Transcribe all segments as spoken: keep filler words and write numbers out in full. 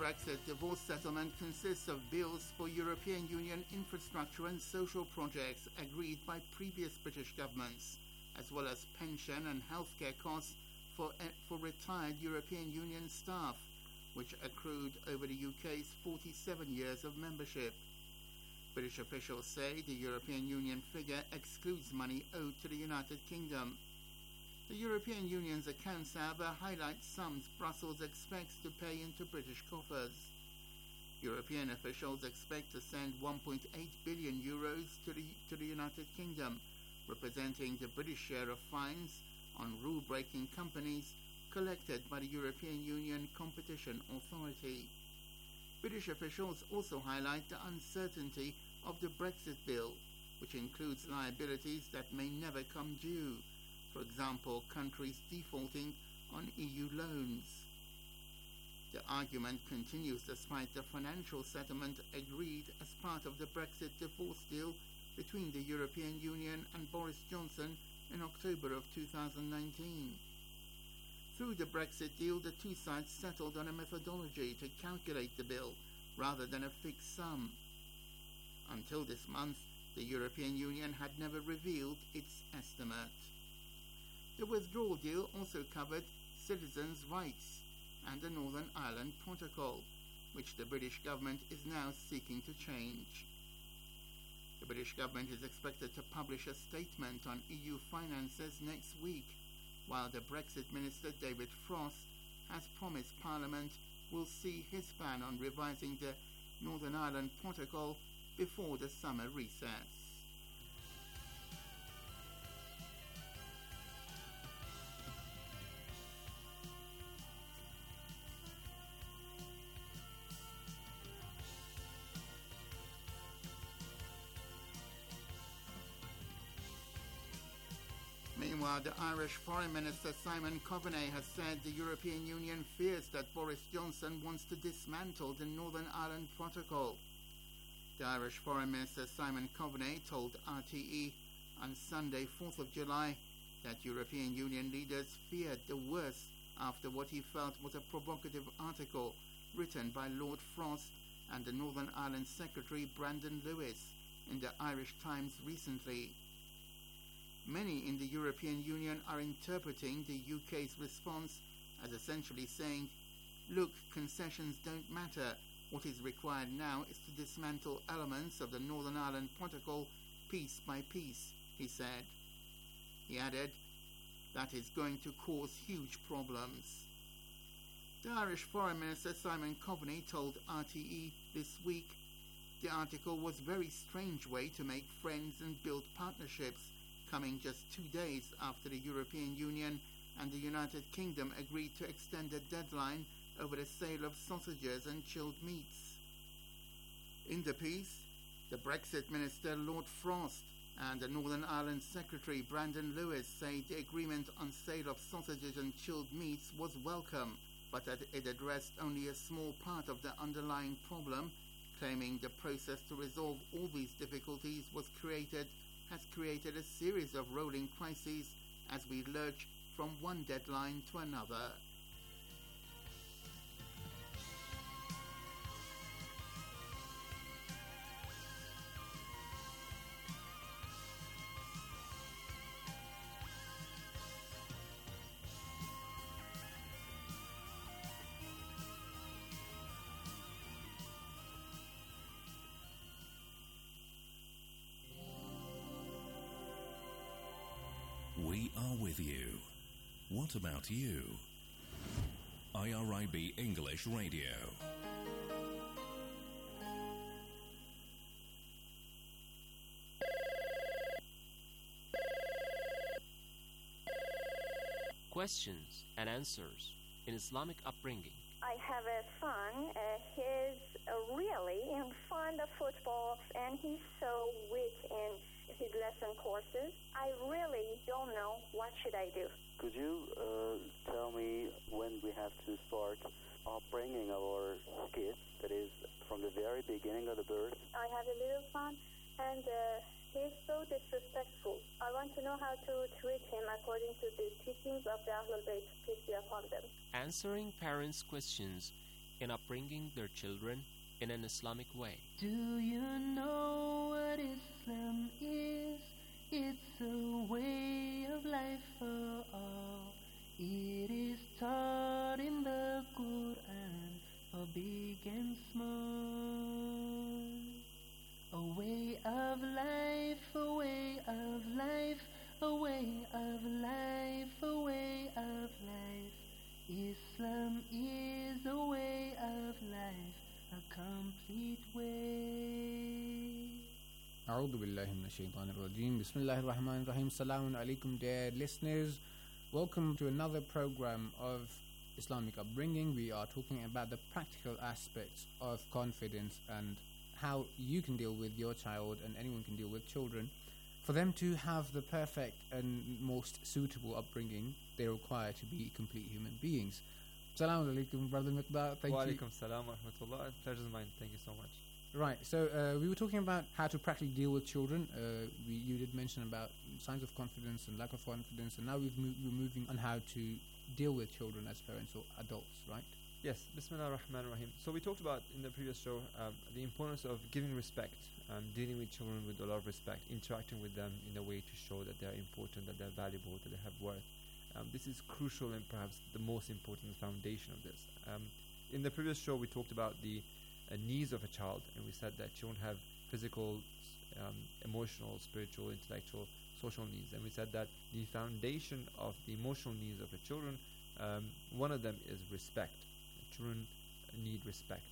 Brexit divorce settlement consists of bills for European Union infrastructure and social projects agreed by previous British governments, as well as pension and healthcare costs for, for retired European Union staff, which accrued over the U K's forty-seven years of membership. British officials say the European Union figure excludes money owed to the United Kingdom. The European Union's accounts, however, highlight sums Brussels expects to pay into British coffers. European officials expect to send one point eight billion euros to the, to the United Kingdom, representing the British share of fines on rule-breaking companies collected by the European Union Competition Authority. British officials also highlight the uncertainty of the Brexit bill, which includes liabilities that may never come due. For example, countries defaulting on E U loans. The argument continues despite the financial settlement agreed as part of the Brexit divorce deal between the European Union and Boris Johnson in October of two thousand nineteen. Through the Brexit deal, the two sides settled on a methodology to calculate the bill rather than a fixed sum. Until this month, the European Union had never revealed its estimate. The withdrawal deal also covered citizens' rights and the Northern Ireland Protocol, which the British government is now seeking to change. The British government is expected to publish a statement on E U finances next week, while the Brexit Minister David Frost has promised Parliament will see his plan on revising the Northern Ireland Protocol before the summer recess. Meanwhile, the Irish Foreign Minister Simon Coveney has said the European Union fears that Boris Johnson wants to dismantle the Northern Ireland Protocol. The Irish Foreign Minister Simon Coveney told R T E on Sunday, fourth of July, that European Union leaders feared the worst after what he felt was a provocative article written by Lord Frost and the Northern Ireland Secretary Brandon Lewis in the Irish Times recently. Many in the European Union are interpreting the U K's response as essentially saying, look, concessions don't matter. What is required now is to dismantle elements of the Northern Ireland Protocol piece by piece, he said. He added, that is going to cause huge problems. The Irish Foreign Minister Simon Coveney told R T E this week the article was a very strange way to make friends and build partnerships, coming just two days after the European Union and the United Kingdom agreed to extend the deadline over the sale of sausages and chilled meats. In the piece, the Brexit Minister Lord Frost and the Northern Ireland Secretary Brandon Lewis say the agreement on sale of sausages and chilled meats was welcome, but that it addressed only a small part of the underlying problem, claiming the process to resolve all these difficulties was created has created a series of rolling crises as we lurch from one deadline to another. We are with you. What about you? I R I B English Radio. Questions and answers in Islamic upbringing. I have a son. Uh, he's uh, really fond of football, and he's so weak in his lesson courses. I really don't know what should I do. Could you uh, tell me when we have to start upbringing our kids, that is, from the very beginning of the birth? I have a little son, and uh, he's so disrespectful. I want to know how to treat him according to the teachings of the Ahlul Bayt, peace be upon them. Answering parents' questions in upbringing their children in an Islamic way. Do you know what Islam is? It's a way of life for all. It is taught in the Quran for big and small. A way of life, a way of life, a way of life, a way of life. Islam is a way of life, a complete way. A'udhu billahi minash shaitanir rajeem. Bismillahir rahmanir rahim. Assalamu alaikum, dear listeners. Welcome to another program of Islamic upbringing. We are talking about the practical aspects of confidence and how you can deal with your child, and anyone can deal with children. For them to have the perfect and most suitable upbringing, they require to be complete human beings. Assalamu alaikum, Brother Miqdar. Thank wa you. alaikum salam wa rahmatullah. Pleasure's mine. Thank you so much. Right, so uh, we were talking about how to practically deal with children. Uh, we, you did mention about signs of confidence and lack of confidence, and now we've mo- we're moving on how to deal with children as parents or adults, right? Yes, Bismillah ar-Rahman ar-Rahim. So we talked about in the previous show um, the importance of giving respect, um, dealing with children with a lot of respect, interacting with them in a way to show that they're important, that they're valuable, that they have worth. Um, this is crucial and perhaps the most important foundation of this. Um, in the previous show we talked about the uh, needs of a child, and we said that children have physical, um, emotional, spiritual, intellectual, social needs, and we said that the foundation of the emotional needs of the children, um, one of them is respect. Children need respect.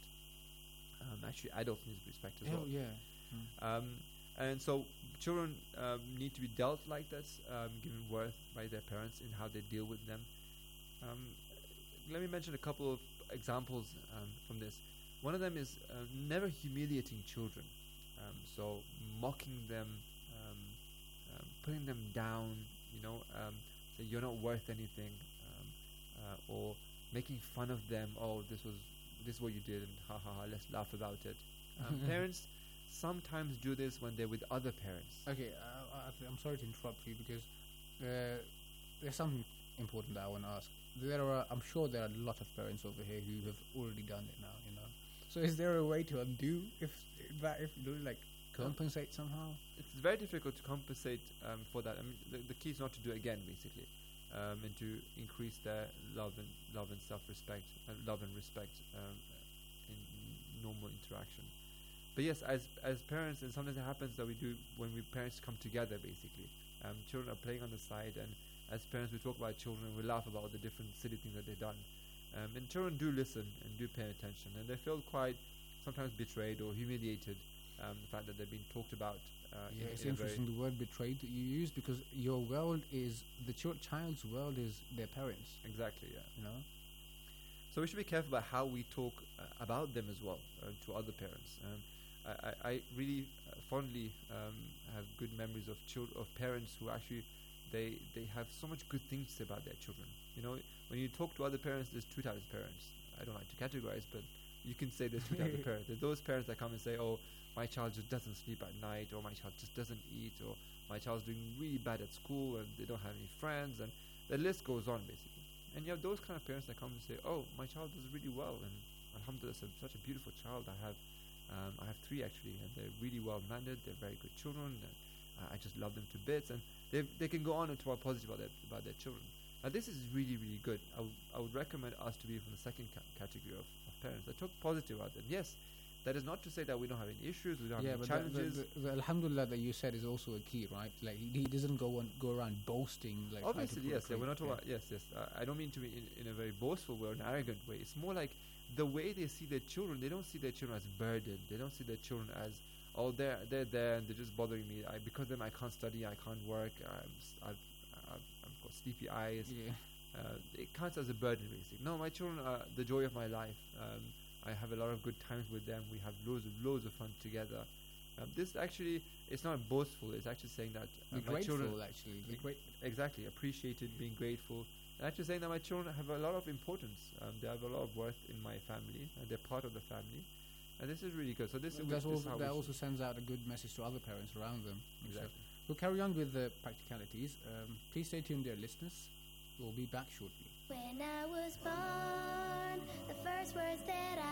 Um, actually, adults need respect as Oh, well. yeah. Mm. Um, and so children um, need to be dealt like this, um, given worth by their parents in how they deal with them. Um, let me mention a couple of examples um, from this. One of them is uh, never humiliating children. Um, so mocking them, um, um, putting them down, you know, um, say you're not worth anything, um, uh, or making fun of them. Oh, this was this is what you did, and ha ha ha, let's laugh about it. Um, parents sometimes do this when they're with other parents. Okay, uh, I, I'm sorry to interrupt you because uh, there's something important that I want to ask. There are, I'm sure there are a lot of parents over here who have already done it now, you know. So is there a way to undo if that, if you like compensate somehow? It's very difficult to compensate um, for that. I mean, the, the key is not to do it again, basically, um, and to increase their love and love and self-respect, uh, love and respect um, in normal interaction. But yes, as as parents, and sometimes it happens that we do when we parents come together, basically. Um, children are playing on the side, and as parents we talk about children, we laugh about the different silly things that they've done. Um, and children do listen and do pay attention, and they feel quite sometimes betrayed or humiliated, um, the fact that they're being talked about. Uh, Yeah, in, it's in a very interesting the word betrayed that you use, because your world is, the ch- child's world is their parents, exactly, yeah. you know? So we should be careful about how we talk uh, about them as well uh, to other parents. Um, I, I, I really uh, fondly um, have good memories of chil- of parents who actually they they have so much good things to say about their children. You know, when you talk to other parents, there's two types of parents. I don't like to categorize, but you can say there's two types of parents. There's those parents that come and say, "Oh, my child just doesn't sleep at night," or "My child just doesn't eat," or "My child's doing really bad at school and they don't have any friends," and the list goes on basically. And you have those kind of parents that come and say, "Oh, my child does really well, and alhamdulillah, it's such a beautiful child. I have, um, I have three actually, and they're really well mannered. They're very good children, and uh, I just love them to bits." And they they can go on and talk positive about their about their children. Now this is really really good. I, w- I would recommend us to be from the second ca- category of, of parents that talk positive about them. Yes, that is not to say that we don't have any issues, we don't Yeah, have any but the, challenges. the, the, the alhamdulillah that you said is also a key, right? Like he, he doesn't go on go around boasting. Like trying to Obviously, yes. Yeah, portray- we're not talking yeah. about yes, yes. Uh, I don't mean to be in, in a very boastful way or an arrogant way. It's more like the way they see their children. They don't see their children as burden. They don't see their children as, oh, they're they're there and they're just bothering me. I, because of them, I can't study. I can't work. I'm, s- I've, I've I've got sleepy eyes. Yeah. Uh, it counts as a burden, basically. No, my children are the joy of my life. Um, I have a lot of good times with them. We have loads of loads of fun together. Um, this actually, it's not boastful. It's actually saying that uh, Be my grateful, children actually. Be great. exactly appreciated, being grateful, and actually saying that my children have a lot of importance. Um, they have a lot of worth in my family, and they're part of the family. And this is really good. So this, Well, is that's this is also, how we that should- also sends out a good message to other parents around them. Exactly. So we'll carry on with the practicalities. Um, please stay tuned, dear listeners. We'll be back shortly. When I was born, the first words that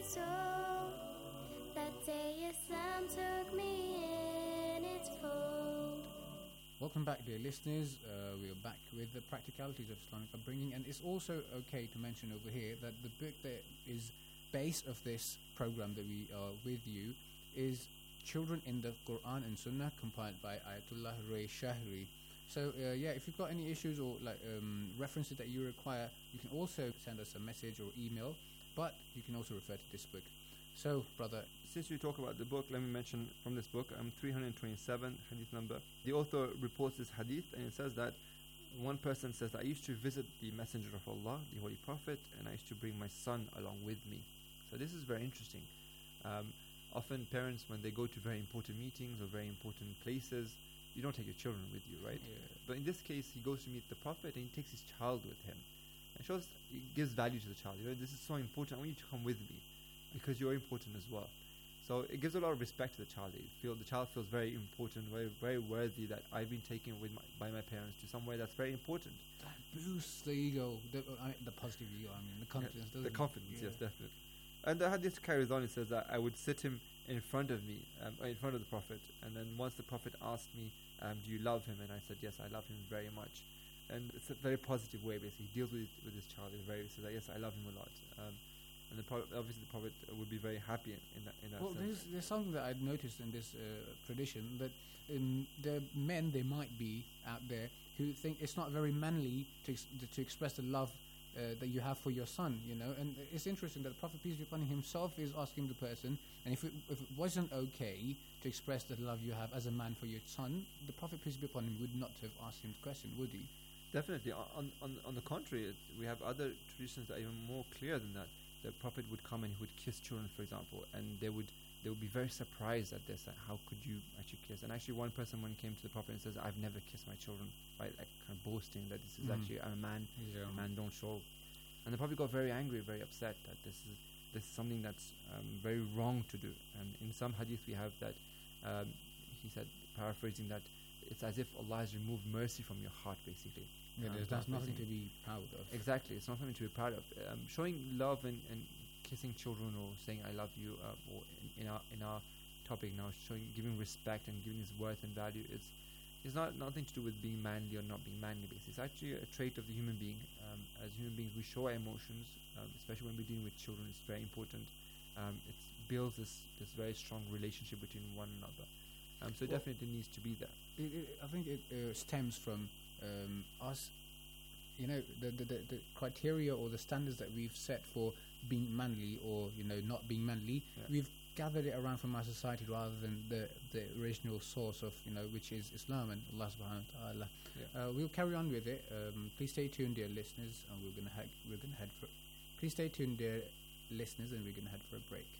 soul. That day Islam took me in its fold. Welcome back, dear listeners. Uh, we are back with the practicalities of Islamic upbringing, and it's also okay to mention over here that the book that is base of this program that we are with you is Children in the Quran and Sunnah, compiled by Ayatollah Ray Shahri. So uh, yeah, if you've got any issues or like um, references that you require, you can also send us a message or email, but you can also refer to this book. So, brother, since you talk about the book, let me mention from this book, um, three hundred twenty-seven hadith number. The author reports this hadith, and it says that one person says, I used to visit the Messenger of Allah, the Holy Prophet, and I used to bring my son along with me. So this is very interesting. Um, often parents, when they go to very important meetings or very important places, you don't take your children with you, right? Yeah. But in this case, he goes to meet the Prophet and he takes his child with him. It shows, it gives value to the child. You know, this is so important. I want you to come with me because you're important as well. So it gives a lot of respect to the child. They feel the child feels very important, very very worthy that I've been taken with my, by my parents to somewhere that's very important. That boosts the ego, the, uh, I mean, the positive ego. I mean, the confidence. Yeah, doesn't the it? confidence, Yeah. yes, definitely. And the hadith carries on. It says that I would sit him in front of me, um, in front of the Prophet, and then once the Prophet asked me, um, "Do you love him?" and I said, "Yes, I love him very much." And it's a very positive way. Basically, he deals with with his child. He's very he says, that, "Yes, I love him a lot." Um, and the Prophet, obviously, the Prophet would be very happy in, in that in that Well, sense. there's, there's something that I'd noticed in this uh, tradition that um, the men they might be out there who think it's not very manly to ex- to express the love uh, that you have for your son, you know. And it's interesting that the Prophet peace be upon him himself is asking the person, and if it, if it wasn't okay to express the love you have as a man for your son, the Prophet peace be upon him would not have asked him the question, would he? Definitely. On on on the contrary, it, we have other traditions that are even more clear than that. The Prophet would come and he would kiss children, for example, and they would they would be very surprised at this. Like, how could you actually kiss? And actually, one person when came to the Prophet and says, "I've never kissed my children," right? Like kind of boasting that this is Mm. actually I'm a man. Yeah. A man don't show. And the Prophet got very angry, very upset that this is this is something that's um, very wrong to do. And in some hadith we have that um, he said, paraphrasing, that it's as if Allah has removed mercy from your heart, basically. Yeah, Um, there's, that's nothing to paraphrasing. be proud of. Exactly, it's not something to be proud of. Um, showing love and, and kissing children or saying "I love you," uh, or in, in our in our topic now, showing giving respect and giving his worth and value, is is not nothing to do with being manly or not being manly. Basically, it's actually a trait of the human being. Um, as human beings, we show our emotions, um, especially when we're dealing with children. It's very important. Um, it builds this this very strong relationship between one another. Um, so it Well, definitely needs to be there. It, it, I think it uh, stems from um, us, you know, the, the, the, the criteria or the standards that we've set for being manly or, you know, not being manly. Yeah. We've gathered it around from our society rather than the, the original source of, you know, which is Islam and Allah subhanahu wa ta'ala. Yeah. Uh, we'll carry on with it. Um, please stay tuned, dear listeners, and we're gonna ha- we're gonna head for. Please stay tuned, dear listeners, and we're gonna head for a break.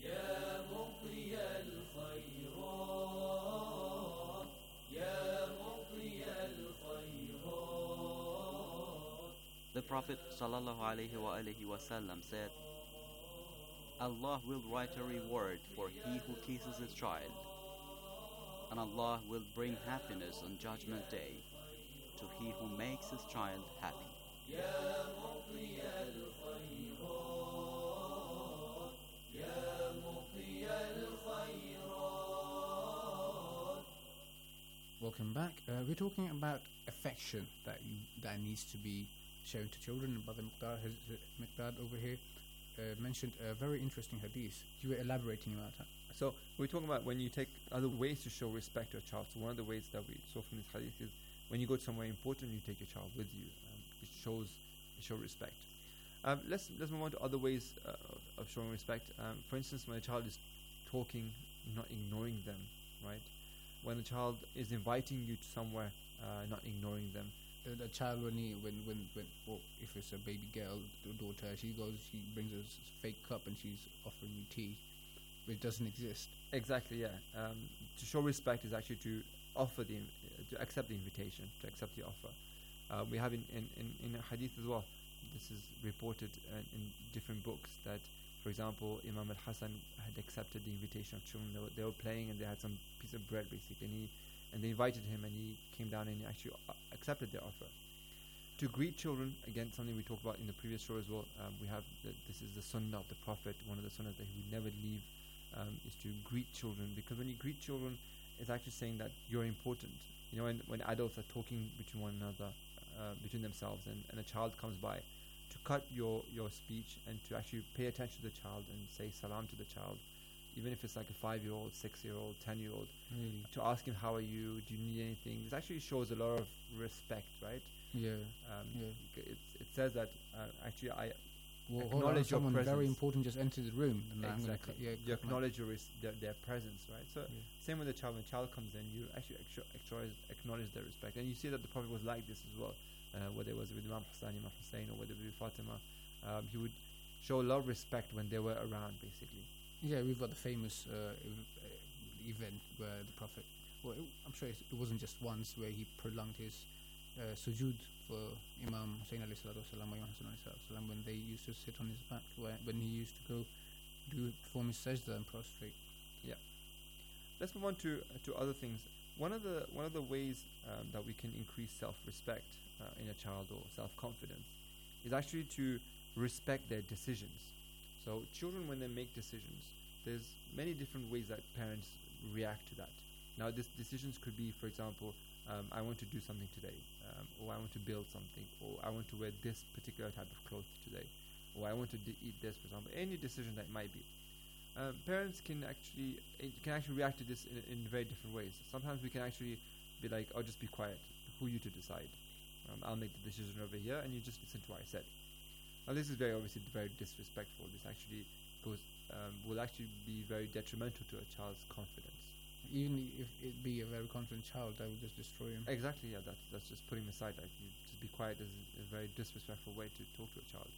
The Prophet sallallahu alaihi wasallam said, Allah will write a reward for he who kisses his child, and Allah will bring happiness on Judgment Day to he who makes his child happy. Welcome back. Uh, we're talking about affection that you, that needs to be shown to children. And Brother Muqdad, has, uh, Muqdad over here uh, mentioned a very interesting hadith. You were elaborating about that. So we're talking about when you take other ways to show respect to a child. So one of the ways that we saw from this hadith is when you go to somewhere important, you take your child with you. Um, it shows it shows respect. Um, let's let's move on to other ways uh, of, of showing respect. Um, for instance, when a child is talking, not ignoring them, right? When a child is inviting you to somewhere, uh, not ignoring them. The, the child when he when when when well, if it's a baby girl, the daughter, she goes, she brings a s- fake cup and she's offering you tea, which doesn't exist. Exactly, yeah. Um, to show respect is actually to offer the, inv- uh, to accept the invitation, to accept the offer. Uh, we have in, in, in, in a hadith as well, this is reported uh, in different books that, for example, Imam al-Hasan had accepted the invitation of children. They were, they were playing and they had some piece of bread basically, and, he, and they invited him and he came down and he actually uh, accepted their offer. to greet children, again, something we talked about in the previous show as well. Um, we have the, this is the sunnah of the Prophet. One of the sunnahs that he would never leave um, is to greet children, because when you greet children, it's actually saying that you're important. You know, when when adults are talking between one another, uh, between themselves, and, and a child comes by, to cut your your speech and to actually pay attention to the child and say salam to the child, even if it's like a five-year-old, six-year-old, ten-year-old, Really? to ask him how are you, do you need anything. This actually shows a lot of respect, right? Yeah. Um, Yeah. c- It, it says that uh, actually I Well, hold on, acknowledge your someone very presence. important just entered the room. And I'm gonna Exactly. cut- yeah, You cut my- acknowledge your res- their, their presence, right? So Yeah. same with the child. When a child comes in, you actually actu- acknowledge, acknowledge their respect. And you see that the Prophet was like this as well. Uh, whether it was with Imam Hassan, Imam Hussein, or whether it was with Fatima, um, he would show a lot of respect when they were around, basically. Yeah, we've got the famous uh, ev- uh, event where the Prophet, well, it, I'm sure it's, it wasn't just once, where he prolonged his uh, sujood for Imam Hussein alayhi salatu wasalam, or Imam Hassan alayhi salatu wasalam, when they used to sit on his back, where, when he used to go do perform his sajda and prostrate. Yeah. Let's move on to uh, to other things. One of the one of the ways um, that we can increase self-respect uh, in a child, or self-confidence, is actually to respect their decisions. So children, when they make decisions, there's many different ways that parents react to that. Now, these decisions could be, for example, um, I want to do something today, um, or I want to build something, or I want to wear this particular type of clothes today, or I want to d- eat this, for example. Any decision that might be. Um, parents can actually it can actually react to this in, in very different ways. Sometimes we can actually be like, "Oh, just be quiet. Who you to decide? Um, I'll make the decision over here, and you just listen to what I said." Now, this is very obviously very disrespectful. This actually goes um, will actually be very detrimental to a child's confidence. Even if it be a very confident child, that would just destroy him. Exactly. Yeah. That's that's just putting aside. Like, you just be quiet is a very disrespectful way to talk to a child.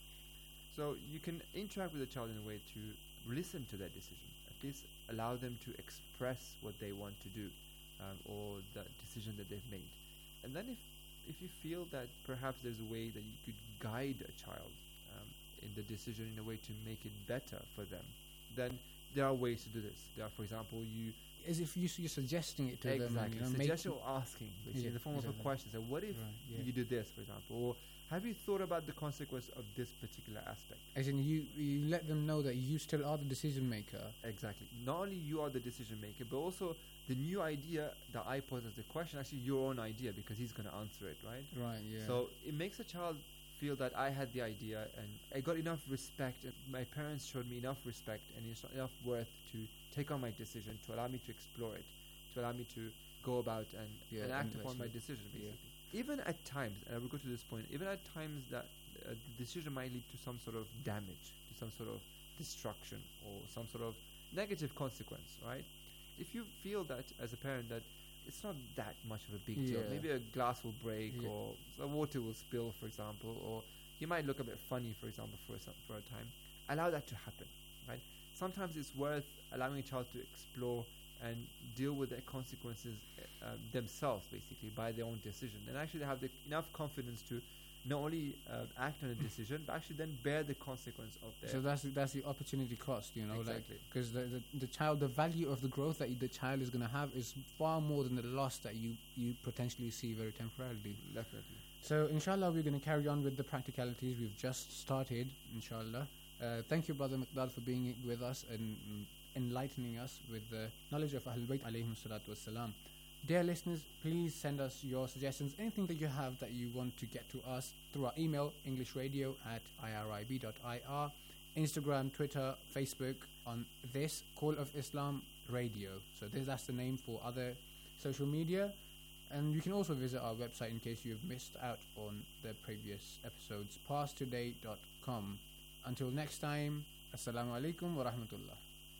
So you can interact with a child in a way to listen to their decision. At least allow them to express what they want to do, um, or the decision that they've made. And then if if you feel that perhaps there's a way that you could guide a child um, in the decision in a way to make it better for them, then there are ways to do this. There are, for example, you As if you, you're suggesting it to them. exactly And, you know, suggestion make or asking, which Yeah, in the form of exactly. a question. So, what if Right, yeah. you do this, for example, or have you thought about the consequence of this particular aspect? As in, you, you let them know that you still are the decision maker. Exactly. Not only you are the decision maker, but also the new idea that I pose as a question, actually your own idea, because he's going to answer it, right? Right, yeah. So it makes a child feel that I had the idea and I got enough respect, and my parents showed me enough respect and it's enough worth to take on my decision, to allow me to explore it, to allow me to go about and, Yeah, and act and upon my actually- decision, yeah. basically. Even at times, and I will go to this point, even at times that uh, the decision might lead to some sort of damage, to some sort of destruction, or some sort of negative consequence, right? If you feel that as a parent that it's not that much of a big deal, Yeah. maybe a glass will break, Yeah. or the water will spill, for example, or he might look a bit funny, for example, for a, some- for a time, allow that to happen, right? Sometimes it's worth allowing a child to explore and deal with the consequences uh, uh, themselves, basically, by their own decision. And actually they have the enough confidence to not only uh, act on a decision, but actually then bear the consequence of their... So that's the, that's the opportunity cost, you know, Exactly. like because the, the the child, the value of the growth that the child is going to have is far more than the loss that you you potentially see very temporarily. Definitely. So inshallah, we're going to carry on with the practicalities. We've just started, inshallah. Uh, thank you, Brother Miqdad, for being with us and mm, enlightening us with the knowledge of Ahlul Bayt alayhim salatu wassalam. Dear listeners, please send us your suggestions, anything that you have that you want to get to us through our email, englishradio at irib dot I R, Instagram, Twitter, Facebook, on this Call of Islam Radio. So this, that's the name for other social media. And you can also visit our website in case you've missed out on the previous episodes, past today dot com. Until next time, Assalamu alaikum wa rahmatullah.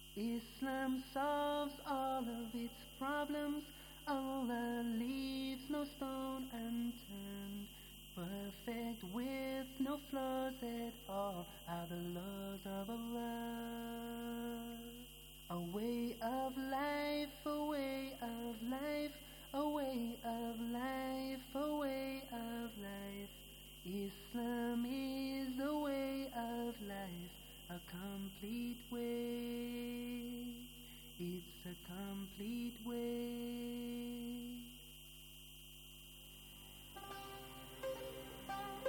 Islam solves all of its problems. Allah leaves no stone unturned. Perfect with no flaws at all are the laws of Allah. A way of life, a way of life, a way of life, a way of life. Islam is the way of life, a complete way. It's a complete way.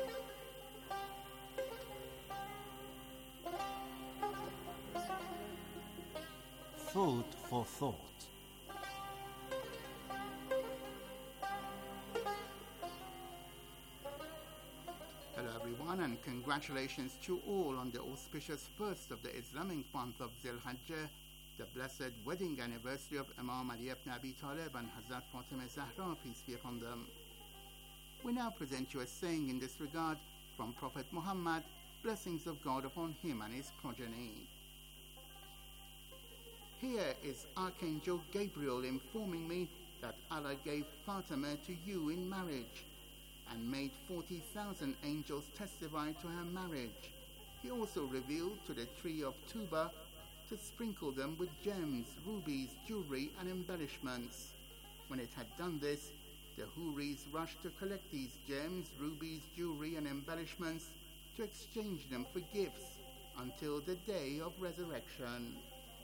Food for thought. Hello everyone, and congratulations to all on the auspicious first of the Islamic month of Zil Hajjah, the blessed wedding anniversary of Imam Ali ibn Abi Talib and Hazrat Fatima Zahra, peace be upon them. We now present you a saying in this regard from Prophet Muhammad, blessings of God upon him and his progeny. Here is Archangel Gabriel informing me that Allah gave Fatima to you in marriage and made forty thousand angels testify to her marriage. He also revealed to the tree of Tuba to sprinkle them with gems, rubies, jewelry, and embellishments. When it had done this, the Houris rushed to collect these gems, rubies, jewelry, and embellishments to exchange them for gifts until the day of resurrection.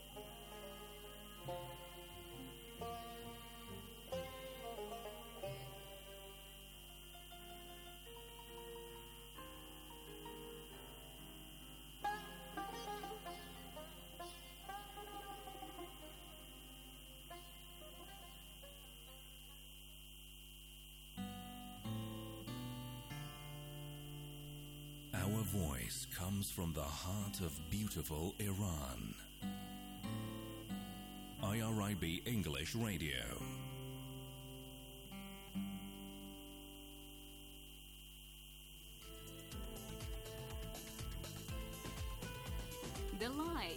Our voice comes from the heart of beautiful Iran. I R I B English Radio. The light.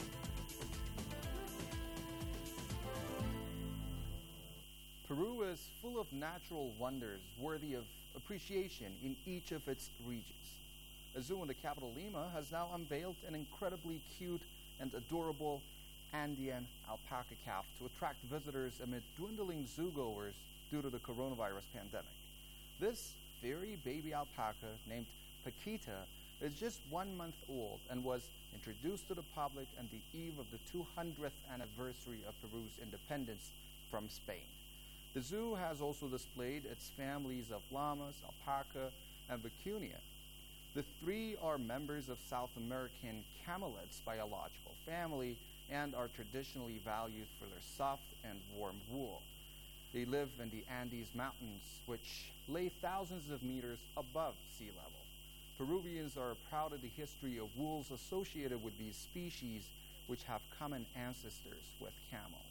Peru is full of natural wonders worthy of appreciation in each of its regions. A zoo in the capital Lima has now unveiled an incredibly cute and adorable Andean alpaca calf to attract visitors amid dwindling zoogoers due to the coronavirus pandemic. This fairy baby alpaca named Paquita is just one month old and was introduced to the public on the eve of the two hundredth anniversary of Peru's independence from Spain. The zoo has also displayed its families of llamas, alpaca, and vicuña. The three are members of South American camelids biological family and are traditionally valued for their soft and warm wool. They live in the Andes Mountains, which lay thousands of meters above sea level. Peruvians are proud of the history of wools associated with these species, which have common ancestors with camels.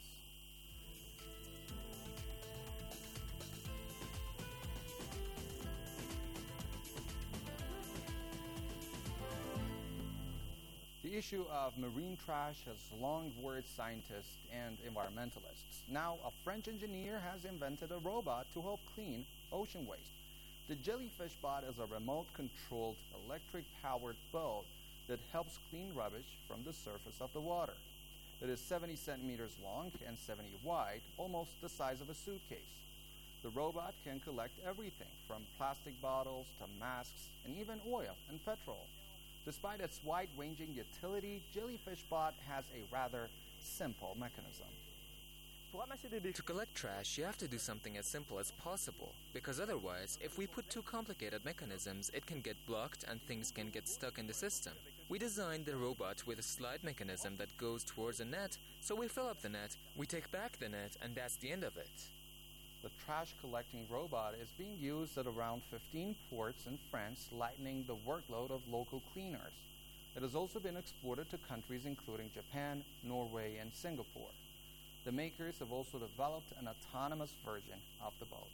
The issue of marine trash has long worried scientists and environmentalists. Now, a French engineer has invented a robot to help clean ocean waste. The Jellyfish Bot is a remote-controlled, electric-powered boat that helps clean rubbish from the surface of the water. It is seventy centimeters long and seventy wide, almost the size of a suitcase. The robot can collect everything from plastic bottles to masks and even oil and petrol. Despite its wide-ranging utility, Jellyfish Bot has a rather simple mechanism. To collect trash, you have to do something as simple as possible, because otherwise, if we put too complicated mechanisms, it can get blocked and things can get stuck in the system. We designed the robot with a slide mechanism that goes towards a net, so we fill up the net, we take back the net, and that's the end of it. The trash-collecting robot is being used at around fifteen ports in France, lightening the workload of local cleaners. It has also been exported to countries including Japan, Norway, and Singapore. The makers have also developed an autonomous version of the boat.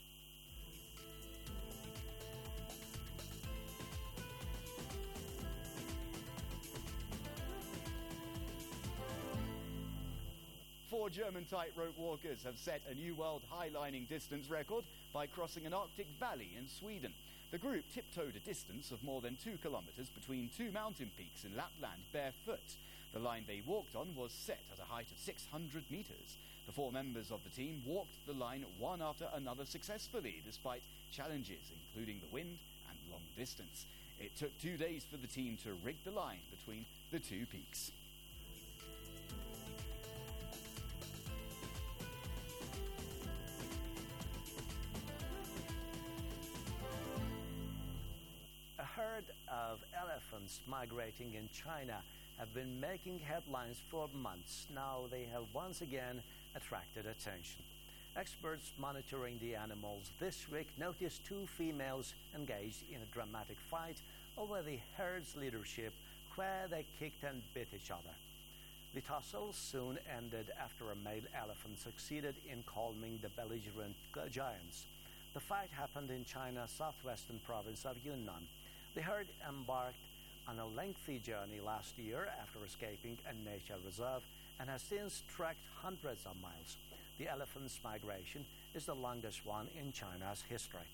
Four German tightrope walkers have set a new world highlining distance record by crossing an Arctic valley in Sweden. The group tiptoed a distance of more than two kilometers between two mountain peaks in Lapland barefoot. The line they walked on was set at a height of six hundred meters. The four members of the team walked the line one after another successfully, despite challenges including the wind and long distance. It took two days for the team to rig the line between the two peaks. A herd of elephants migrating in China have been making headlines for months. Now they have once again attracted attention. Experts monitoring the animals this week noticed two females engaged in a dramatic fight over the herd's leadership, where they kicked and bit each other. The tussle soon ended after a male elephant succeeded in calming the belligerent giants. The fight happened in China's southwestern province of Yunnan. The herd embarked on a lengthy journey last year after escaping a nature reserve and has since trekked hundreds of miles. The elephant's migration is the longest one in China's history.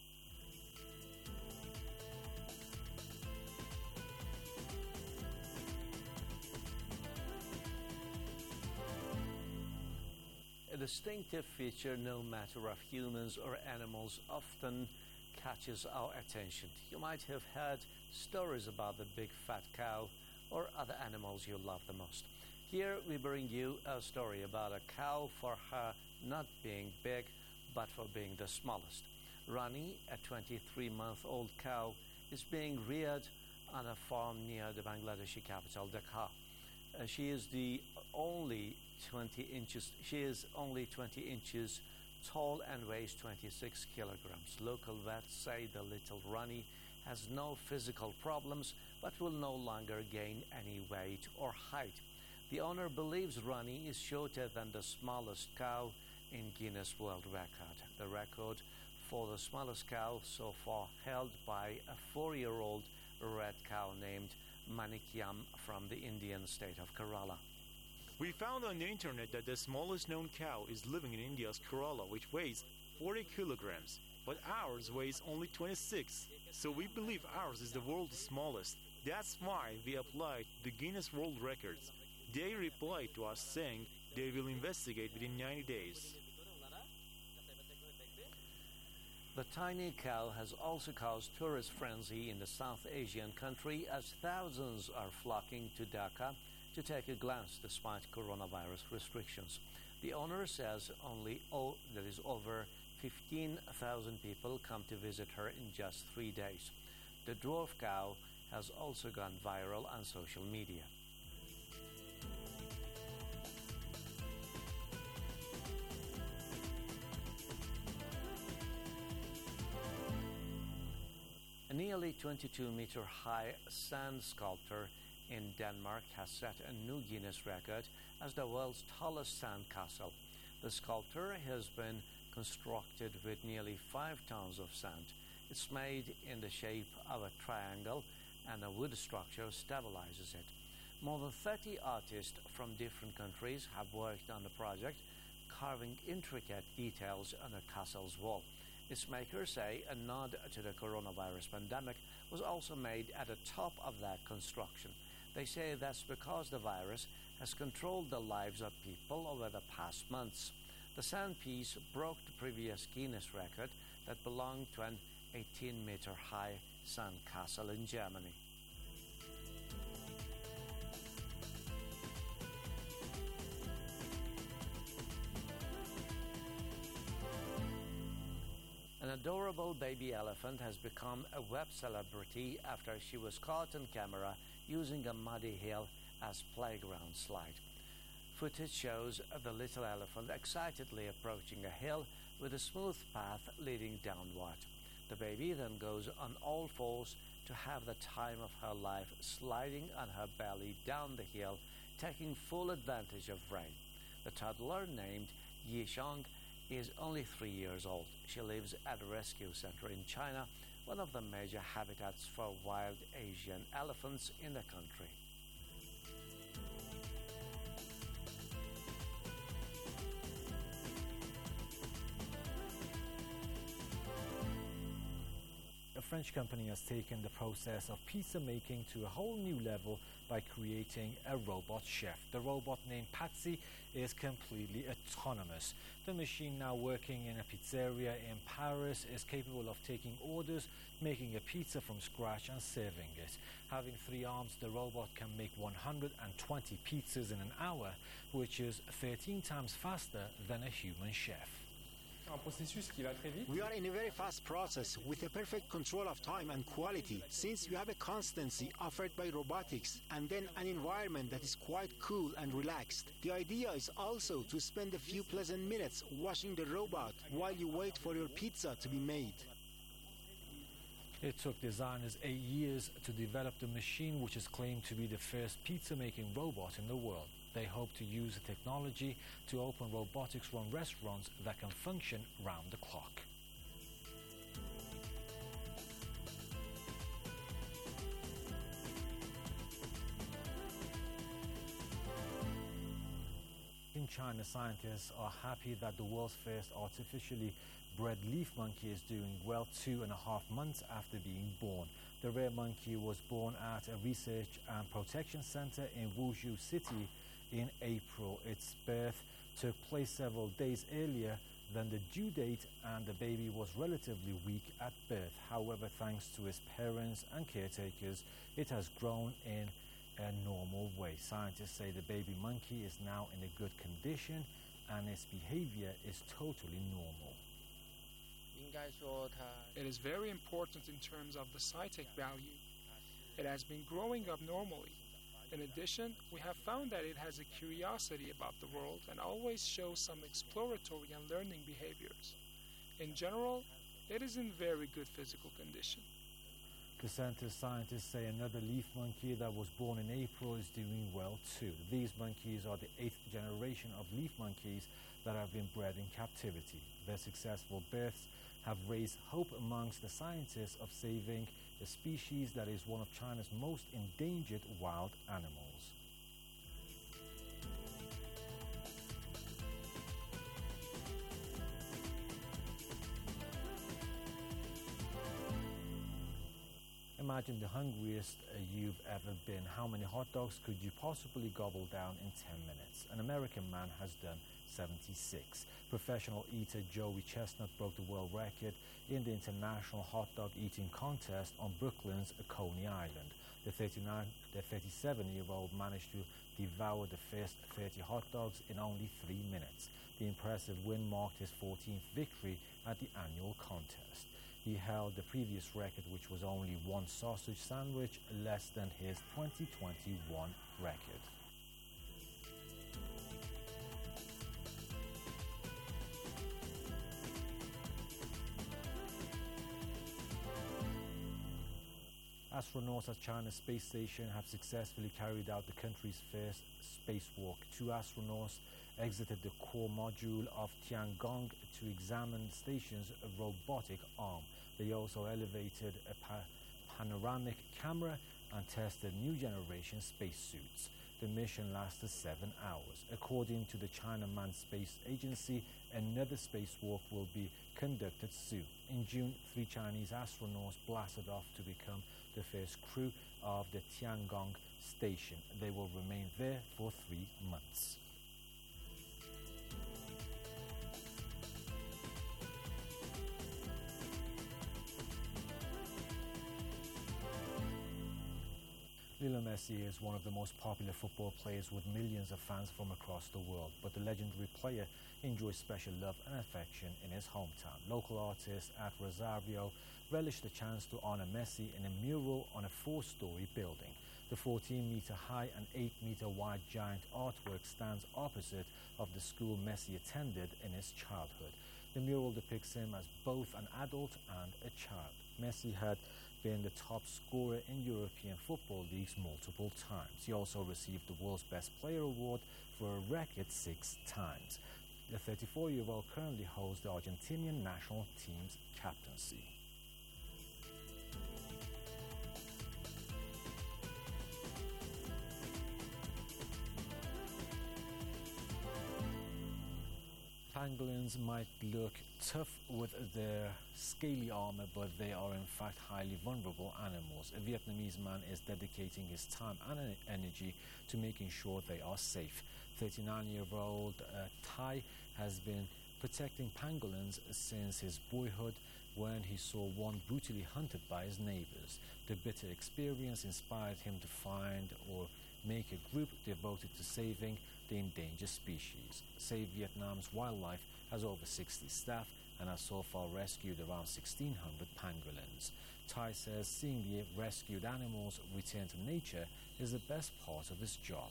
A distinctive feature, no matter of humans or animals, often catches our attention. You might have heard stories about the big fat cow or other animals you love the most. Here we bring you a story about a cow for her not being big, but for being the smallest. Rani, a twenty-three-month-old cow, is being reared on a farm near the Bangladeshi capital, Dhaka. Uh, she is the only twenty inches. She is only twenty inches tall and weighs twenty-six kilograms. Local vets say the little Rani has no physical problems, but will no longer gain any weight or height. The owner believes Rani is shorter than the smallest cow in Guinness World Record. The record for the smallest cow so far held by a four-year-old red cow named Manikyam from the Indian state of Kerala. We found on the internet that the smallest known cow is living in India's Kerala, which weighs forty kilograms, but ours weighs only twenty-six, so we believe ours is the world's smallest. That's why we applied to the Guinness World Records. They replied to us saying they will investigate within ninety days. The tiny cow has also caused tourist frenzy in the South Asian country as thousands are flocking to Dhaka to take a glance despite coronavirus restrictions. The owner says only oh, there is over fifteen thousand people come to visit her in just three days. The dwarf cow has also gone viral on social media. A nearly twenty-two meter high sand sculpture in Denmark has set a new Guinness record as the world's tallest sand castle. The sculpture has been constructed with nearly five tons of sand. It's made in the shape of a triangle, and a wood structure stabilizes it. More than thirty artists from different countries have worked on the project, carving intricate details on the castle's wall. Its makers say a nod to the coronavirus pandemic was also made at the top of that construction. They say that's because the virus has controlled the lives of people over the past months. The sand piece broke the previous Guinness record that belonged to an eighteen meter high sand castle in Germany. An adorable baby elephant has become a web celebrity after she was caught on camera using a muddy hill as playground slide. Footage shows the little elephant excitedly approaching a hill with a smooth path leading downward. The baby then goes on all fours to have the time of her life, sliding on her belly down the hill, taking full advantage of rain. The toddler, named Yishang, is only three years old. She lives at a rescue center in China, one of the major habitats for wild Asian elephants in the country. A French company has taken the process of pizza making to a whole new level by creating a robot chef. The robot, named Patsy, is completely autonomous. The machine, now working in a pizzeria in Paris, is capable of taking orders, making a pizza from scratch and serving it. Having three arms, the robot can make one hundred twenty pizzas in an hour, which is thirteen times faster than a human chef. un processus qui va très vite. We are in a very fast process with a perfect control of time and quality, since you have a constancy offered by robotics and then an environment that is quite cool and relaxed. The idea is also to spend a few pleasant minutes washing the robot while you wait for your pizza to be made. It took designers eight years to develop the machine, which is claimed to be the first pizza-making robot in the world. They hope to use the technology to open robotics-run restaurants that can function round the clock. In China, scientists are happy that the world's first artificially bred leaf monkey is doing well two and a half months after being born. The rare monkey was born at a research and protection center in Wuzhou City in April. Its birth took place several days earlier than the due date, and the baby was relatively weak at birth. However, thanks to its parents and caretakers, it has grown in a normal way. Scientists say the baby monkey is now in a good condition and its behavior is totally normal. It is very important in terms of the scientific value. It has been growing up normally. In addition, we have found that it has a curiosity about the world and always shows some exploratory and learning behaviors. In general, it is in very good physical condition. The center's scientists say another leaf monkey that was born in April is doing well too. These monkeys are the eighth generation of leaf monkeys that have been bred in captivity. Their successful births have raised hope amongst the scientists of saving the species that is one of China's most endangered wild animals. Imagine the hungriest uh, you've ever been. How many hot dogs could you possibly gobble down in ten minutes? An American man has done seventy-six. Professional eater Joey Chestnut broke the world record in the International Hot Dog Eating Contest on Brooklyn's Coney Island. The thirty-seven-year-old managed to devour the first thirty hot dogs in only three minutes. The impressive win marked his fourteenth victory at the annual contest. He held the previous record, which was only one sausage sandwich less than his twenty twenty-one record. Astronauts at China's space station have successfully carried out the country's first spacewalk. Two astronauts exited the core module of Tiangong to examine the station's robotic arm. They also elevated a pa- panoramic camera and tested new generation spacesuits. The mission lasted seven hours. According to the China Manned Space Agency, another spacewalk will be conducted soon. In June, three Chinese astronauts blasted off to become the first crew of the Tiangong station. They will remain there for three months. Lionel Messi is one of the most popular football players with millions of fans from across the world, but the legendary player enjoys special love and affection in his hometown. Local artists at Rosario relished the chance to honor Messi in a mural on a four-story building. The fourteen-meter high and eight meter wide giant artwork stands opposite of the school Messi attended in his childhood. The mural depicts him as both an adult and a child. Messi had been the top scorer in European football leagues multiple times. He also received the World's Best Player award for a record six times. The thirty-four-year-old currently holds the Argentinian national team's captaincy. Pangolins might look tough with their scaly armor, but they are in fact highly vulnerable animals. A Vietnamese man is dedicating his time and energy to making sure they are safe. thirty-nine-year-old uh, Thai has been protecting pangolins since his boyhood, when he saw one brutally hunted by his neighbors. The bitter experience inspired him to find or make a group devoted to saving the endangered species. Save Vietnam's wildlife has over sixty staff and has so far rescued around sixteen hundred pangolins. Thai says seeing the rescued animals return to nature is the best part of his job.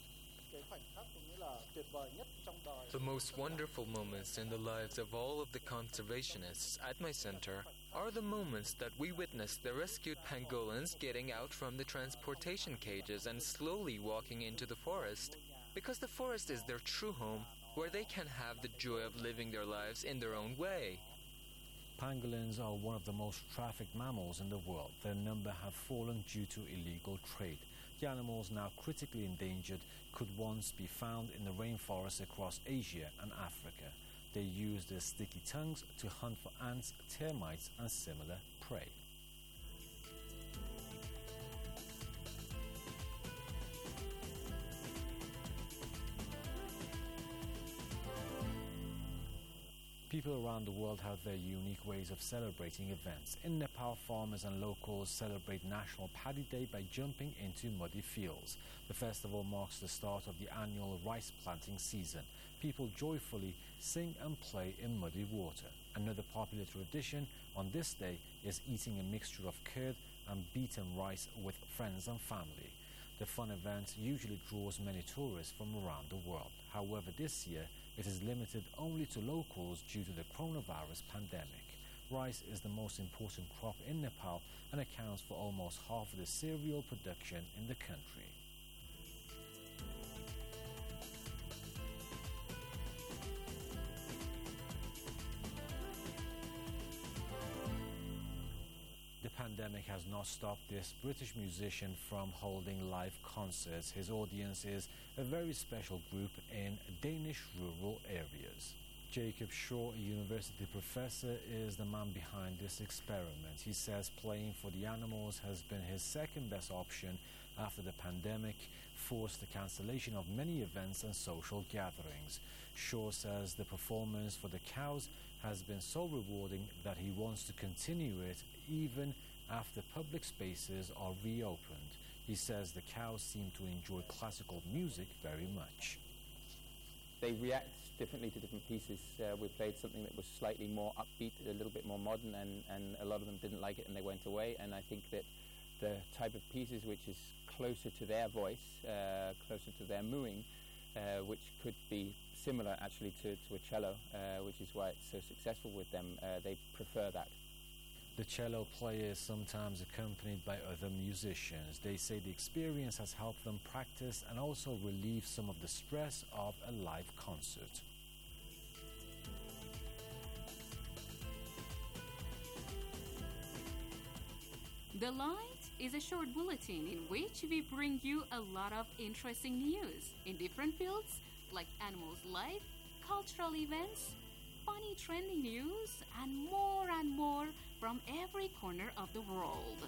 The most wonderful moments in the lives of all of the conservationists at my center are the moments that we witness the rescued pangolins getting out from the transportation cages and slowly walking into the forest, because the forest is their true home, where they can have the joy of living their lives in their own way. Pangolins are one of the most trafficked mammals in the world. Their number have fallen due to illegal trade. The animals, now critically endangered, could once be found in the rainforests across Asia and Africa. They use their sticky tongues to hunt for ants, termites, and similar prey. People around the world have their unique ways of celebrating events. In Nepal, farmers and locals celebrate National Paddy Day by jumping into muddy fields. The festival marks the start of the annual rice planting season. People joyfully sing and play in muddy water. Another popular tradition on this day is eating a mixture of curd and beaten rice with friends and family. The fun event usually draws many tourists from around the world. However, this year it is limited only to locals due to the coronavirus pandemic. Rice is the most important crop in Nepal and accounts for almost half of the cereal production in the country. The pandemic has not stopped this British musician from holding live concerts. His audience is a very special group in Danish rural areas. Jacob Shaw, a university professor, is the man behind this experiment. He says playing for the animals has been his second best option after the pandemic forced the cancellation of many events and social gatherings. Shaw says the performance for the cows has been so rewarding that he wants to continue it even after public spaces are reopened. He says the cows seem to enjoy classical music very much. They react differently to different pieces. Uh, we played something that was slightly more upbeat, a little bit more modern, and, and a lot of them didn't like it and they went away. And I think that the type of pieces which is closer to their voice, uh, closer to their mooing, uh, which could be similar actually to, to a cello, uh, which is why it's so successful with them, uh, they prefer that. The cello player is sometimes accompanied by other musicians. They say the experience has helped them practice and also relieve some of the stress of a live concert. The Light is a short bulletin in which we bring you a lot of interesting news in different fields like animals' life, cultural events, funny trending news, and more and more from every corner of the world.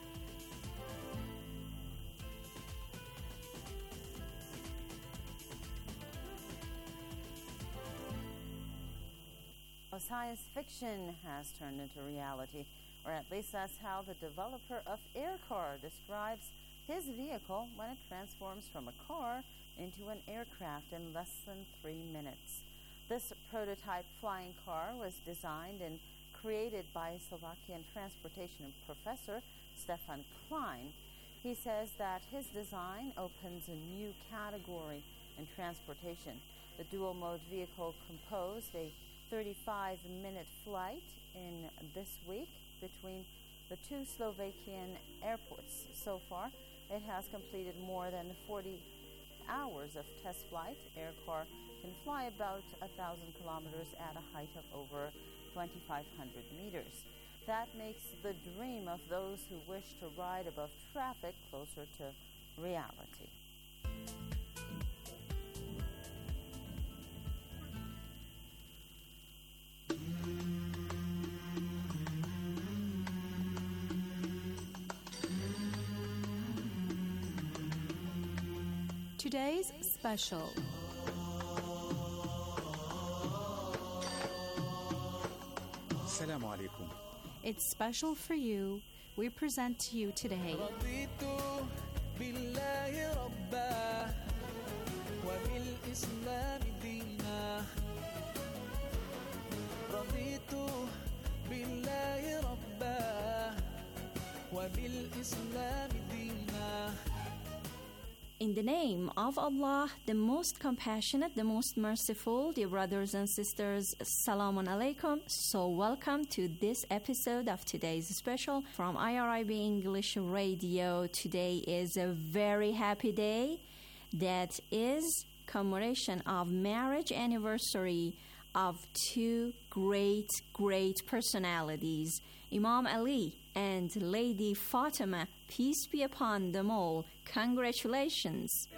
Well, science fiction has turned into reality, or at least that's how the developer of Aircar describes his vehicle when it transforms from a car into an aircraft in less than three minutes. This prototype flying car was designed and created by Slovakian transportation professor Stefan Klein. He says that his design opens a new category in transportation. The dual-mode vehicle composed a thirty-five minute flight in this week between the two Slovakian airports. So far, it has completed more than forty hours of test flight. Aircar can fly about one thousand kilometers at a height of over twenty-five hundred meters. That makes the dream of those who wish to ride above traffic closer to reality. Today's special. Assalamu alaikum. It's special for you. We present to you today وبالإسلام دينا رضيت بالله ربا وبالإسلام دينا. In the name of Allah, the most compassionate, the most merciful, dear brothers and sisters, Assalamu alaikum. So welcome to this episode of today's special from I R I B English Radio. Today is a very happy day. That is commemoration of marriage anniversary of two great, great personalities, Imam Ali and Lady Fatima, peace be upon them all. Congratulations.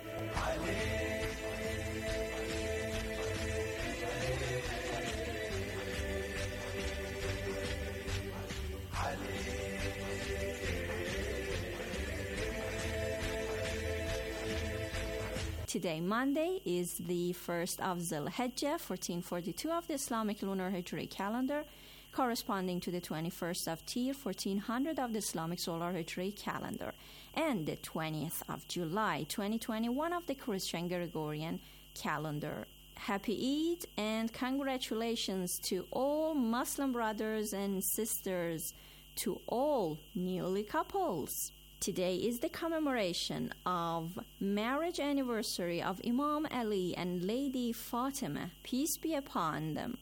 Today, Monday, is the first of Zul Hijjah, fourteen forty-two of the Islamic lunar Hijri calendar, corresponding to the twenty-first of Tir, fourteen hundred of the Islamic solar Hijri calendar, and the twentieth of July, twenty twenty-one of the Christian Gregorian calendar. Happy Eid and congratulations to all Muslim brothers and sisters, to all newly couples. Today is the commemoration of marriage anniversary of Imam Ali and Lady Fatima, peace be upon them.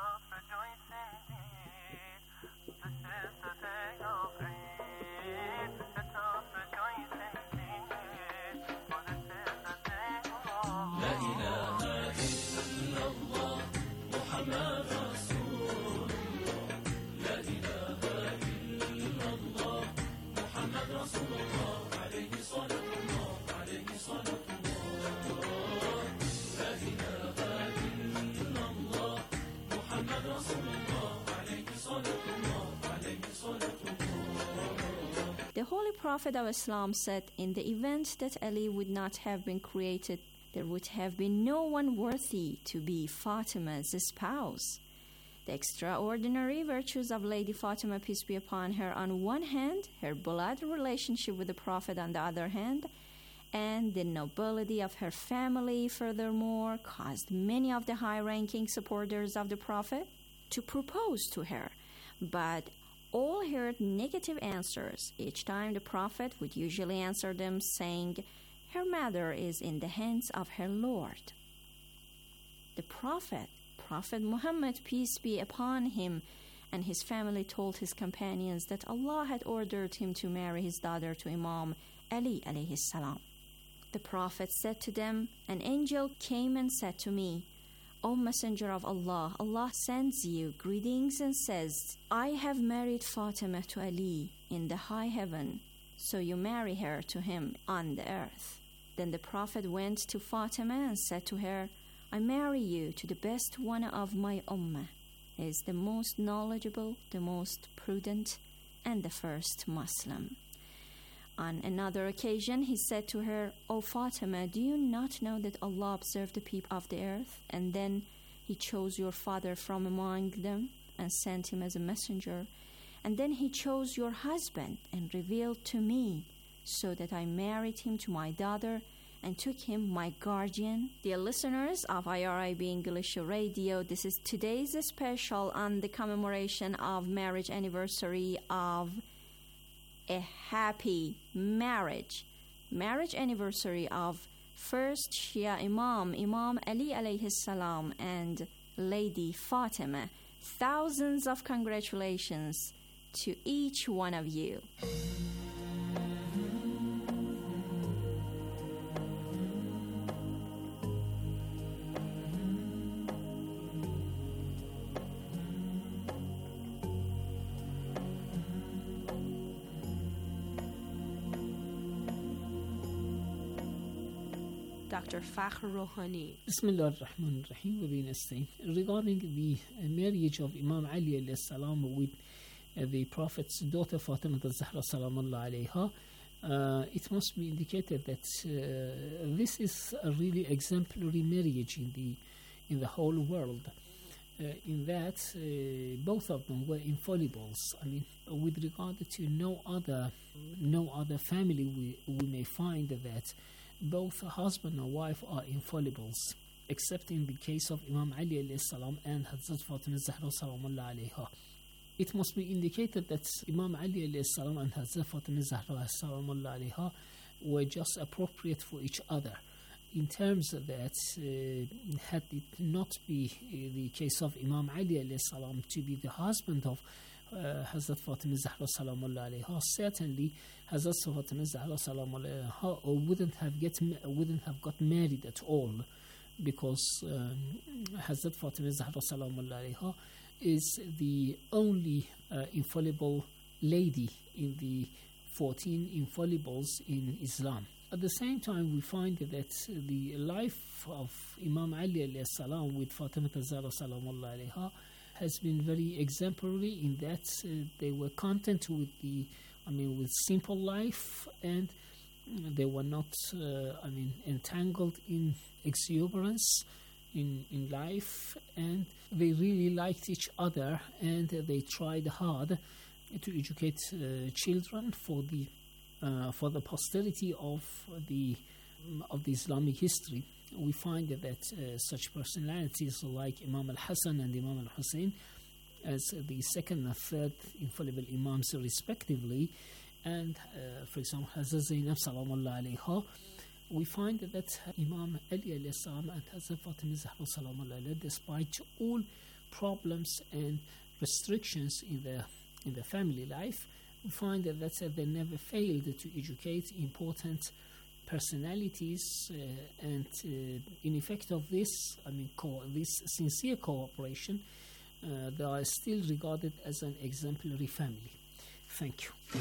The Holy Prophet of Islam said, in the event that Ali would not have been created, there would have been no one worthy to be Fatima's spouse. The extraordinary virtues of Lady Fatima, peace be upon her, on one hand, her blood relationship with the Prophet on the other hand, and the nobility of her family, furthermore, caused many of the high-ranking supporters of the Prophet to propose to her. But all heard negative answers. Each time the Prophet would usually answer them saying, her matter is in the hands of her Lord. The Prophet, Prophet Muhammad, peace be upon him, and his family told his companions that Allah had ordered him to marry his daughter to Imam Ali alayhi salam. The Prophet said to them, an angel came and said to me, O Messenger of Allah, Allah sends you greetings and says, I have married Fatima to Ali in the high heaven, so you marry her to him on the earth. Then the Prophet went to Fatima and said to her, I marry you to the best one of my ummah. He is the most knowledgeable, the most prudent, and the first Muslim. On another occasion, he said to her, O Fatima, do you not know that Allah observed the people of the earth, and then He chose your father from among them and sent him as a messenger, and then He chose your husband and revealed to me, so that I married him to my daughter and took him my guardian. Dear listeners of I R I B English Radio, this is today's special on the commemoration of marriage anniversary of a happy marriage. Marriage anniversary of first Shia Imam, Imam Ali alayhi salam, and Lady Fatima. Thousands of congratulations to each one of you. Doctor Fakhr Rouhani. Bismillah ar-Rahman ar-Rahim wa bi nasta'in. Regarding the uh, marriage of Imam Ali alayhi salam with uh, the Prophet's daughter Fatima al-Zahra salamullah alayha, uh, it must be indicated that uh, this is a really exemplary marriage in the in the whole world. Uh, in that uh, both of them were infallibles. I mean, with regard to no other no other family, we we may find that both husband and wife are infallibles, except in the case of Imam Ali alayhi salam and Hazrat Fatima Zahra salamullah alayha. It must be indicated that Imam Ali alayhi salam and Hazrat Fatima Zahra salamullah alayha were just appropriate for each other, in terms that uh, had it not be uh, the case of Imam Ali alayhi salam to be the husband of uh, Hazrat Fatima Zahra salamullah alayha, certainly Hazrat Fatima Zahra salamullah alayha wouldn't have get wouldn't have got married at all, because um, Hazrat Fatima Zahra salamullah alayha is the only uh, infallible lady in the fourteen infallibles in Islam. At the same time, we find that the life of Imam Ali alayhi salam with Fatima Zahra salamullah alayha has been very exemplary, in that uh, they were content with the, I mean, with simple life, and they were not, uh, I mean, entangled in exuberance in in life, and they really liked each other, and uh, they tried hard to educate uh, children for the uh, for the posterity of the of the Islamic history. We find that uh, such personalities like Imam al-Hasan and Imam al-Hussein, as the second and third infallible imams respectively, and uh, for example Hazrat Zainab salamullah alayha, we find that Imam Ali alayhi salam and Hazrat Fatima Zahra salamullah alayha, despite all problems and restrictions in the in the family life, we find that, that uh, they never failed to educate important personalities, uh, and uh, in effect of this, I mean, co- this sincere cooperation, uh, they are still regarded as an exemplary family. Thank you.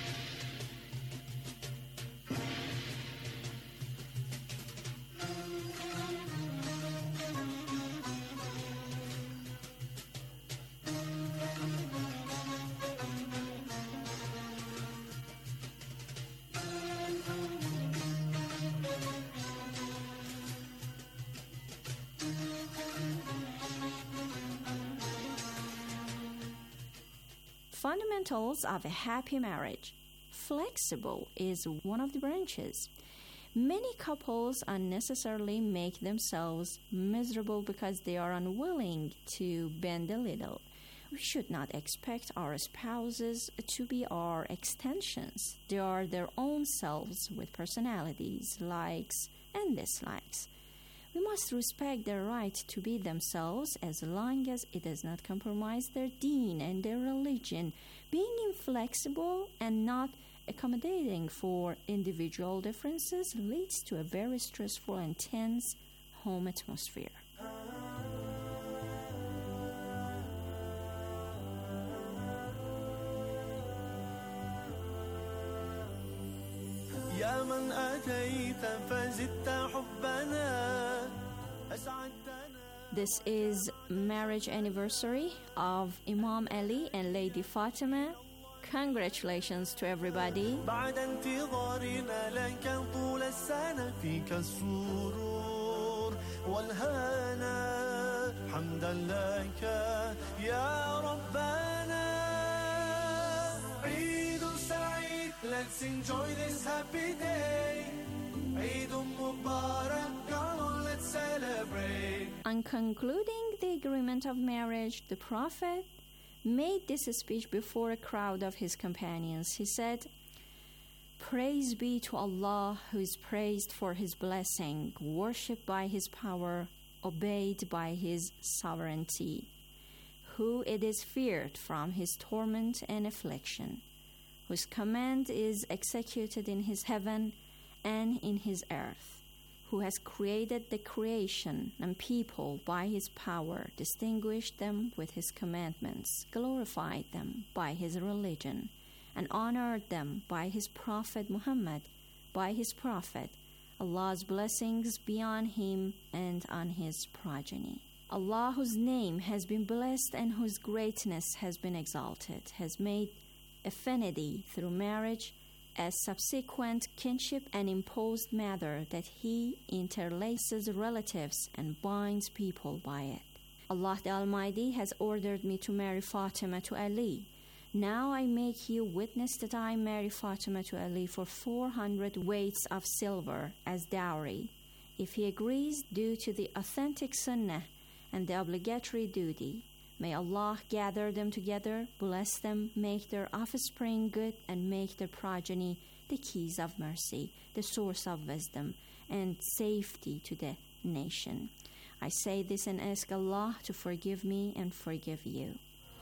Fundamentals of a happy marriage. Flexible is one of the branches. Many couples unnecessarily make themselves miserable because they are unwilling to bend a little. We should not expect our spouses to be our extensions. They are their own selves with personalities, likes, and dislikes. We must respect their right to be themselves as long as it does not compromise their deen and their religion. Being inflexible and not accommodating for individual differences leads to a very stressful and tense home atmosphere. يا من أتيت فزدت حبنا أسعدتنا. This is marriage anniversary of Imam Ali and Lady Fatima. Congratulations to everybody. بعد انتظارنا لك طول السنة فيك السرور والهنا حمدا لك يا ربنا. عيد سعيد, let's enjoy this happy day. عيد مبارك, come on, let's celebrate. On concluding the agreement of marriage, the Prophet made this speech before a crowd of his companions. He said, "Praise be to Allah, who is praised for his blessing, worshipped by his power, obeyed by his sovereignty, who it is feared from his torment and affliction, whose command is executed in his heaven and in his earth, who has created the creation and people by his power, distinguished them with his commandments, glorified them by his religion, and honored them by his prophet Muhammad, by his prophet, Allah's blessings be on him and on his progeny. Allah, whose name has been blessed and whose greatness has been exalted, has made affinity through marriage as subsequent kinship and imposed matter that he interlaces relatives and binds people by it. Allah the Almighty has ordered me to marry Fatima to Ali. Now I make you witness that I marry Fatima to Ali for four hundred weights of silver as dowry. If he agrees due to the authentic sunnah and the obligatory duty, may Allah gather them together, bless them, make their offspring good, and make their progeny the keys of mercy, the source of wisdom, and safety to the nation. I say this and ask Allah to forgive me and forgive you.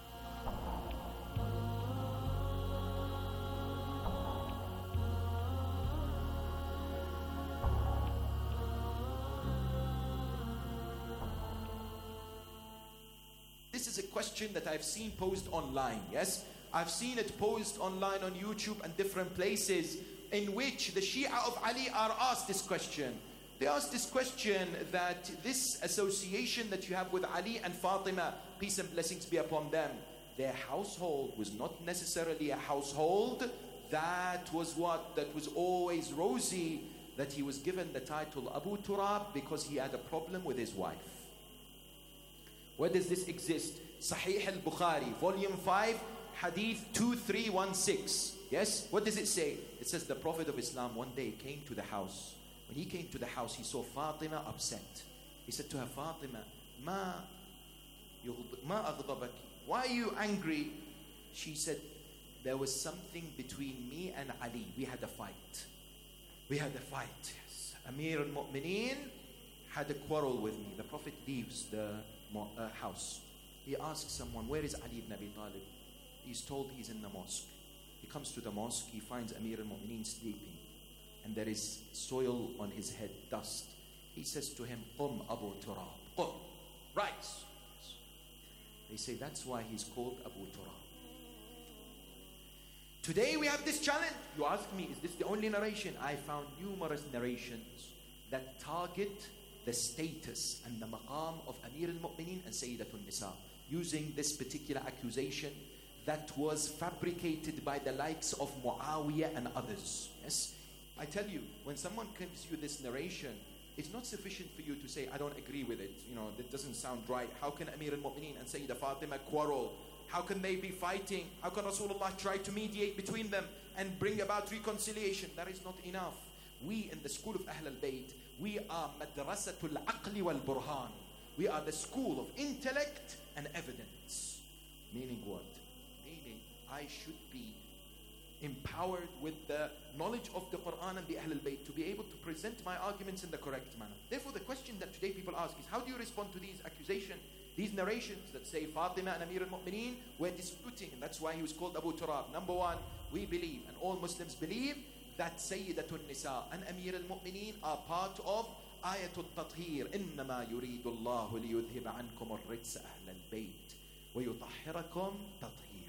This is a question that I've seen posed online, yes? I've seen it posed online on YouTube and different places in which the Shia of Ali are asked this question. They asked this question that this association that you have with Ali and Fatima, peace and blessings be upon them, their household was not necessarily a household that was what? That was always rosy, that he was given the title Abu Turab because he had a problem with his wife. Where does this exist? Sahih al-Bukhari, volume five, hadith two three one six. Yes? What does it say? It says the Prophet of Islam one day came to the house. When he came to the house, he saw Fatima upset. He said to her, Fatima, ma, ma aghdabaki. Why are you angry? She said, there was something between me and Ali. We had a fight. We had a fight, yes. Amir al-Mu'mineen had a quarrel with me. The Prophet leaves the uh, house. He asks someone, where is Ali ibn Abi Talib? He's told he's in the mosque. He comes to the mosque, he finds Amir al-Mu'mineen sleeping. And there is soil on his head, dust. He says to him, Qum Abu Turab. Qum. Rise. They say that's why he's called Abu Turab. Today we have this challenge. You ask me, is this the only narration? I found numerous narrations that target the status and the maqam of Amir al-Mu'mineen and Sayyidatun Nisa, using this particular accusation that was fabricated by the likes of Muawiyah and others. Yes? I tell you, when someone gives you this narration, it's not sufficient for you to say, I don't agree with it. You know, that doesn't sound right. How can Amir al-Mu'mineen and Sayyidah Fatima quarrel? How can they be fighting? How can Rasulullah try to mediate between them and bring about reconciliation? That is not enough. We in the school of Ahl al-Bayt, we are madrasatul aqli wal burhan. We are the school of intellect and evidence. Meaning what? Meaning I should be empowered with the knowledge of the Quran and the Ahl al-Bayt to be able to present my arguments in the correct manner. Therefore, the question that today people ask is, how do you respond to these accusations, these narrations that say Fatima and Amir al-Mu'mineen were disputing, and that's why he was called Abu Turab? Number one, we believe, and all Muslims believe, that Sayyidatun Nisa and Amir al-Mu'mineen are part of Ayatul Tathir. إِنَّمَا يُرِيدُ اللَّهُ لِيُذْهِبَ عَنْكُمُ الرِّجْسَ أَهْلَ الْبَيْتِ وَيُطَهِّرَكُمْ تَطْهِيرًا.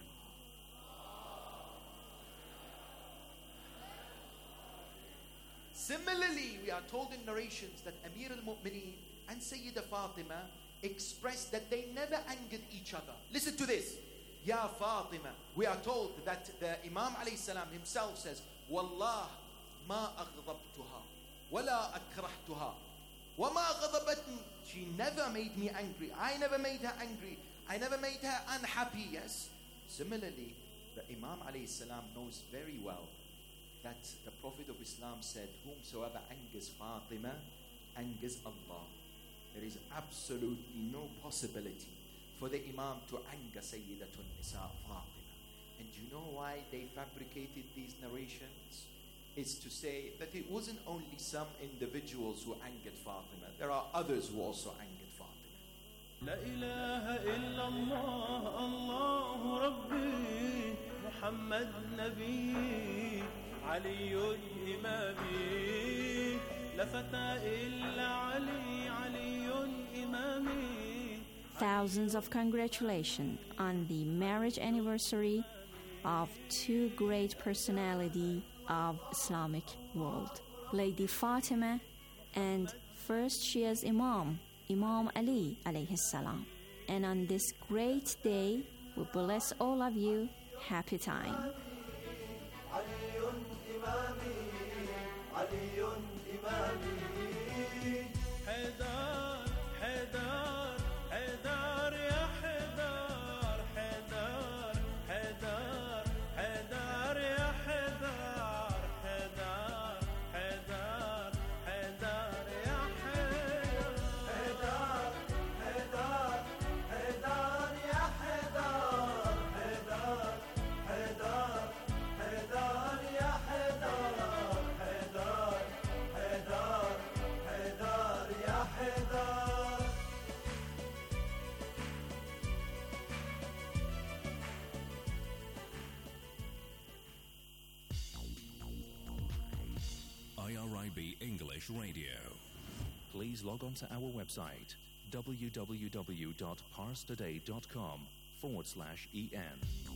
Similarly, we are told in narrations that Amir al-Mu'mineen and Sayyidah Fatima expressed that they never angered each other. Listen to this. Ya Fatima. We are told that the Imam alayhi salam himself says, Wallah ma aghdabtuha wala akrahtuha wa ma ghadabatni. She never made me angry. I never made her angry. I never made her unhappy. Yes. Similarly, the Imam alayhi salam knows very well that the Prophet of Islam said, whomsoever angers Fatima, angers Allah. There is absolutely no possibility for the Imam to anger Sayyidatun Nisa Fatima. And do you know why they fabricated these narrations? It's to say that it wasn't only some individuals who angered Fatima. There are others who also angered Fatima. La ilaha illallah, Allahu Rabbi, Muhammad Nabi, Aliyun Imami, La fata illa Ali, Aliyun Imami. Thousands of congratulations on the marriage anniversary of two great personalities of Islamic world, Lady Fatima and first Shia's Imam, Imam Ali alayhi salam. And on this great day, we bless all of you. Happy time. حيدر حيدر يا حيدر حيدر حيدر I B English Radio. Please log on to our website w w w dot pars today dot com forward slash en.